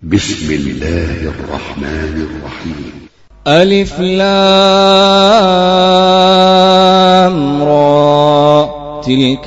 بسم الله الرحمن الرحيم. ألف لام را تلك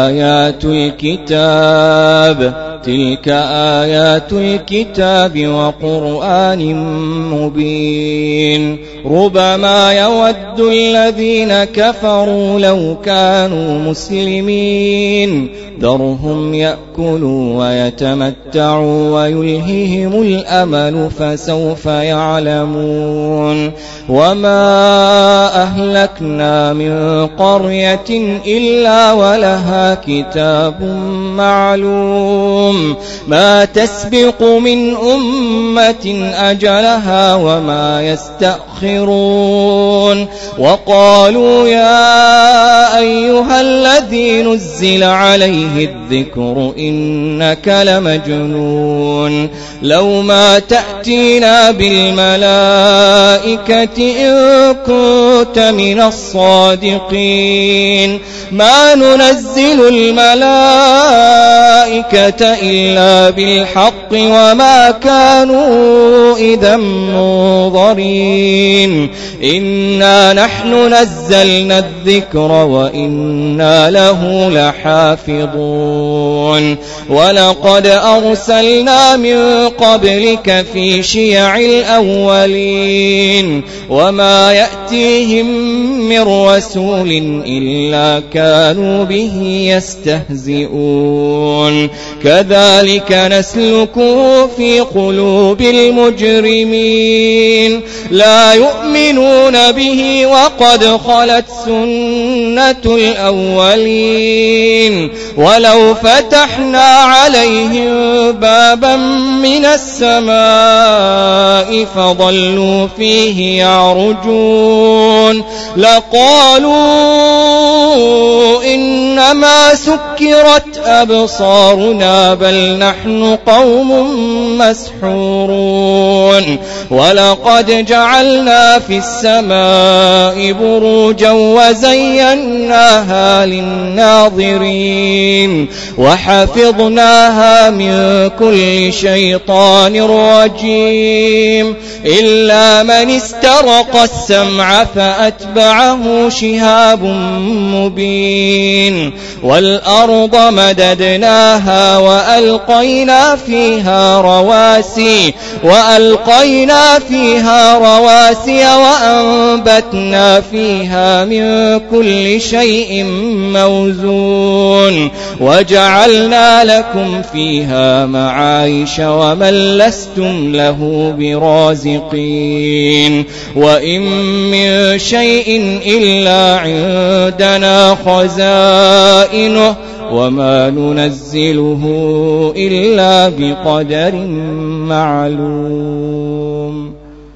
آيات الكتاب وقرآن مبين ربما يود الذين كفروا لو كانوا مسلمين ذرهم يأكلوا ويتمتعوا ويلههم الأمل فسوف يعلمون وما أهلكنا من قرية إلا ولها كتاب معلوم ما تسبق من أمة أجلها وما يستأخرون وقالوا يا أيها الذي نزل عليه الذكر إنك لمجنون لو ما تأتينا بالملائكة إن كنت من الصادقين ما ننزل الملائكة إلا بالحق وما كانوا إذا منظرين إنا نحن نزلنا الذكر وإنا له لحافظون ولقد أرسلنا من قبلك في شيع الأولين وما يأتيهم من رسول إلا كانوا به يستهزئون كذلك نسلكه في قلوب المجرمين لا يؤمنون به وقد خلت سنة الأولين ولو فتحنا عليهم بابا من السماء فظلوا فيه يعرجون لقالوا إنما سكرت أبصارنا بل نحن قوم مسحورون ولقد جعلنا في السماء بروجا وزيناها للناظرين وحفظناها من كل شيطان رجيم إلا من استرق السمع فأتبعه شهاب مبين والأرض مددناها وألقينا فيها رواسي وأنبتنا فيها من كل شيء موزون وجعلنا لكم فيها معايش ومن لستم له برازقين وإن من شيء إلا عندنا خزائنه وما ننزله إلا بقدر معلوم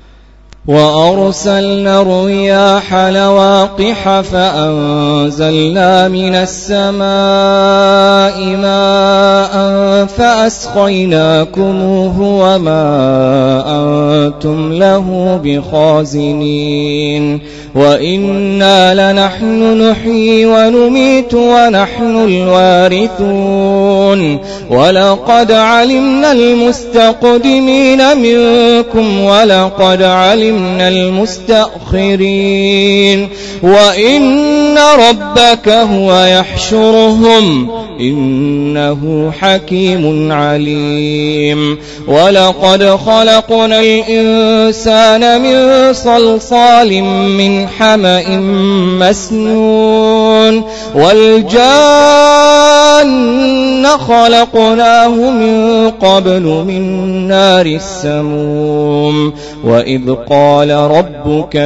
وأرسلنا الرياح لواقح فأنزلنا من السماء ماء فأسقيناكموه وما أنتم له بخازنين وإنا لنحن نحيي ونميت ونحن الوارثون ولقد علمنا المستقدمين منكم ولقد علمنا المستأخرين وإن ربك هو يحشرهم إنه حكيم عليم ولقد خلقنا الإنسان من صلصال من حمأ مسنون والجان خلقناه من قبل من نار السموم وإذ قال ربك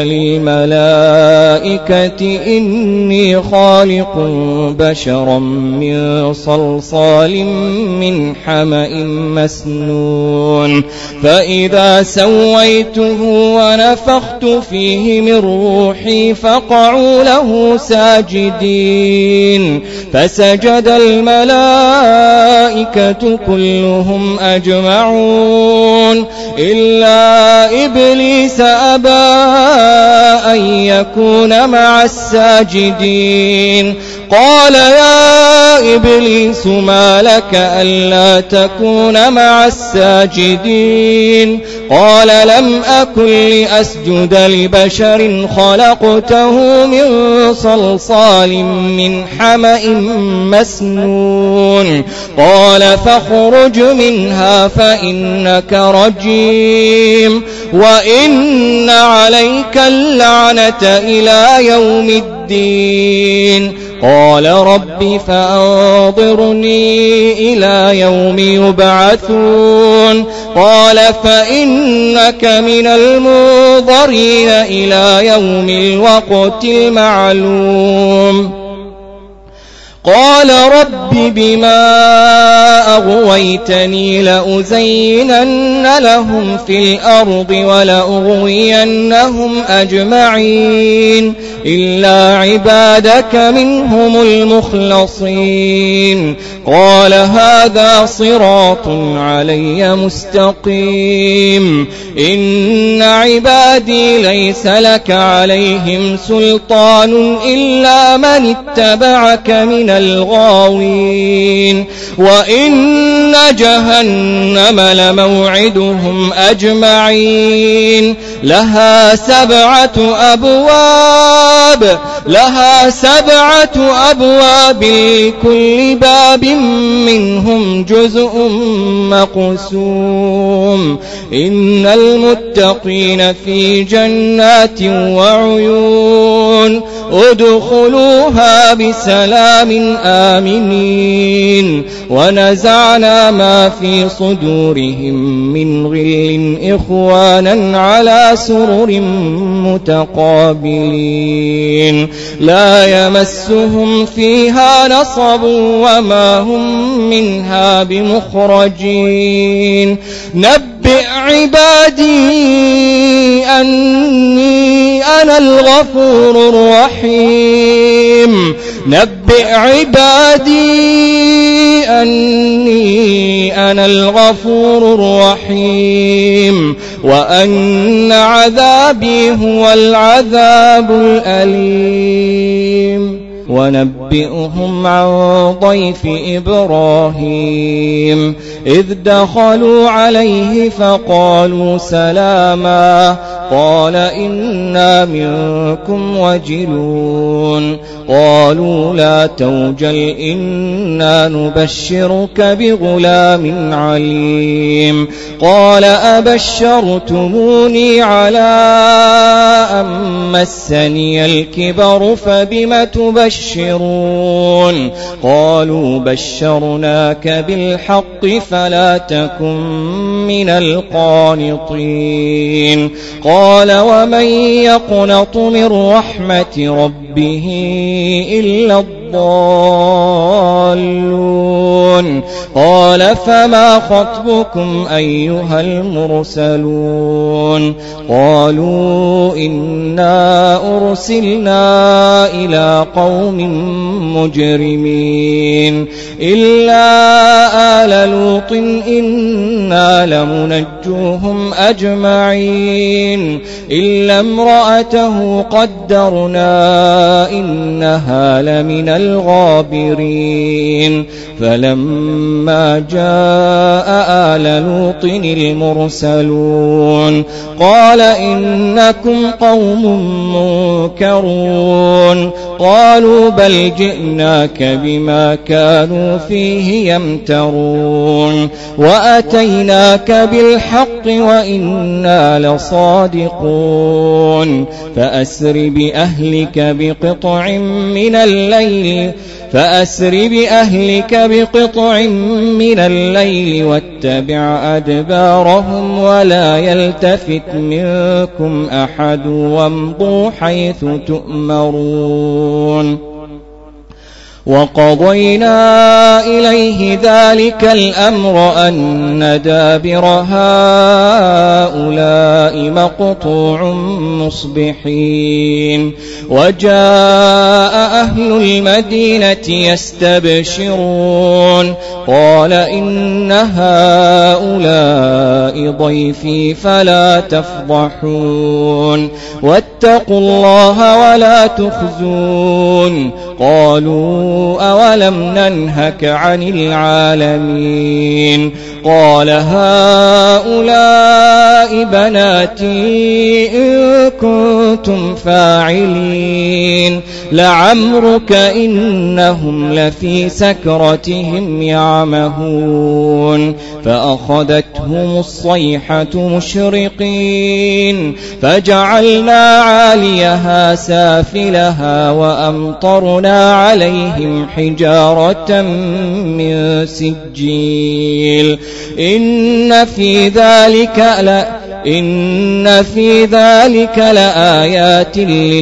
للملائكة إني خالق بشرا من صلصال من حمأ مسنون فإذا سويته ونفخت فيه من روحي فقعوا له ساجدين فسجد الملائكة كلهم أجمعون إلا إبليس أبى أن يكون مع الساجدين قال يا إبليس ما لك ألا تكون مع الساجدين قال لم أكن لأسجد لبشر خلقته من صلصال من حمأ مسنون قال فاخرج منها فإنك رجيم وإن عليك اللعنة إلى يوم الدين قال رب فأنظرني إلى يوم يبعثون قال فإنك من المنظرين إلى يوم الوقت المعلوم قال رب بما أغويتني لأزينن لهم في الأرض ولأغوينهم أجمعين إلا عبادك منهم المخلصين قال هذا صراط علي مستقيم إن عبادي ليس لك عليهم سلطان إلا من اتبعك من الغاوين وإن جهنم لموعدهم أجمعين لها سبعة أبواب لكل باب منهم جزء مقسوم إن المتقين في جنات وعيون ادخلوها بسلام آمنين ونزعنا ما في صدورهم من غل إخوانا على سرر متقابلين لا يمسهم فيها نصب وما هم منها بمخرجين نبئ عبادي أني أنا الغفور الرحيم نبئ عبادي أني أنا الغفور الرحيم وأن عذابي هو العذاب الأليم ونبئهم عن ضيف إبراهيم إذ دخلوا عليه فقالوا سلاما قال إنا منكم وجلون قالوا لا توجل إنا نبشرك بغلام عليم قال أبشرتموني على أن مسني الكبر فبم تبشرون قالوا بشرناك بالحق فلا تكن من القانطين قال ومن يقنط من رحمة ربه إلا الضالون قال فما خطبكم أيها المرسلون قالوا إنا أرسلنا إلى قوم مجرمين إلا آل لوط إنا لمنجوهم أجمعين إلا امرأته قدرنا إنها لمن الغابرين فلما جاء آل لوط المرسلون قال إنكم قوم منكرون قالوا بل جئناك بما كانوا فيه يمترون وأتيناك بالحق وإنا لصادقون فأسر بأهلك بقطع من الليل واتبع أدبارهم ولا يلتفت منكم أحد وامضوا حيث تؤمرون وقضينا إليه ذلك الأمر أن دابر هؤلاء مقطوع مصبحين وجاء أهل المدينة يستبشرون قال إن هؤلاء هؤلاء ضيفي فلا تفضحون واتقوا الله ولا تخزون قالوا أولم ننهك عن العالمين قال هؤلاء بناتي إن كنتم فاعلين لعمرك إنهم لفي سكرتهم يعمهون فأخذتهم الصيحة مشرقين فجعلنا عاليها سافلها وأمطرنا عليهم حجارة من سجيل إن في ذلك لآيات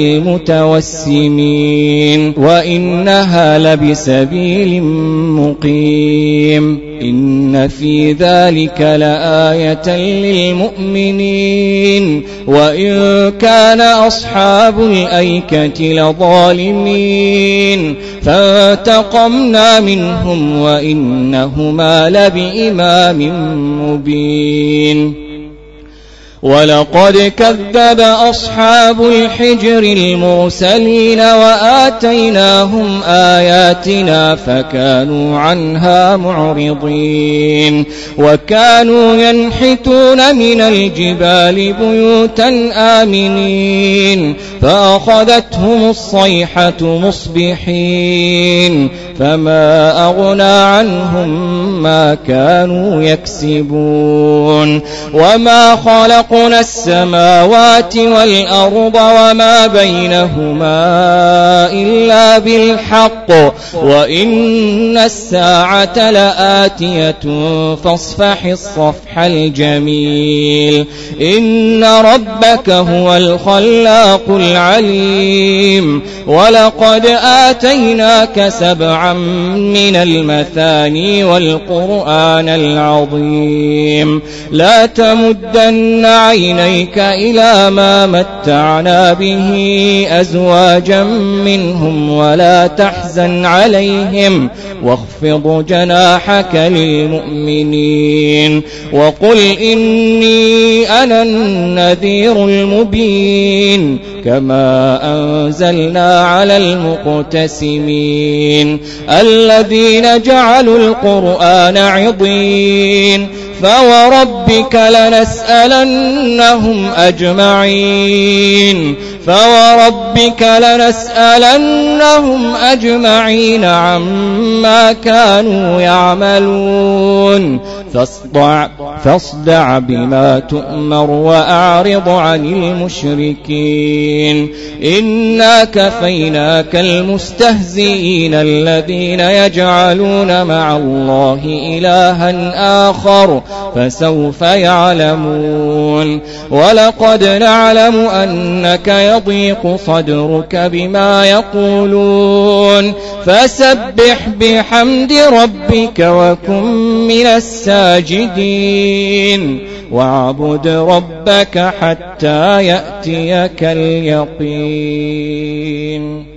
للمتوسمين وإنها لبسبيل مقيم إن في ذلك لآية للمؤمنين وإن كان أصحاب الأيكة لظالمين فانتقمنا منهم وإنهما لبإمام مبين ولقد كذب أصحاب الحجر المرسلين وآتيناهم آياتنا فكانوا عنها معرضين وكانوا ينحتون من الجبال بيوتا آمنين فأخذتهم الصيحة مصبحين فما أغنى عنهم ما كانوا يكسبون وما خلقنا السماوات والأرض وما بينهما إلا بالحق وإن الساعة لآتية فاصفح الصفح الجميل إن ربك هو الخلاق العليم ولقد آتيناك 7 من المثاني والقرآن العظيم لا تمدن عينيك إلى ما متعنا به أزواجا منهم ولا تحزن عليهم واخفض جناحك للمؤمنين وقل إني أنا النذير المبين كما أنزلنا على المقتسمين الذين جعلوا القرآن عضين فوربك لنسألنهم أجمعين عما كانوا يعملون فاصدع بما تؤمر وأعرض عن المشركين إنا كفيناك المستهزئين الذين يجعلون مع الله إلها آخر فسوف يعلمون ولقد نعلم أنك يضيق صدرك بما يقولون فسبح بحمد ربك وكن من الساجدين واعبد ربك حتى يأتيك اليقين.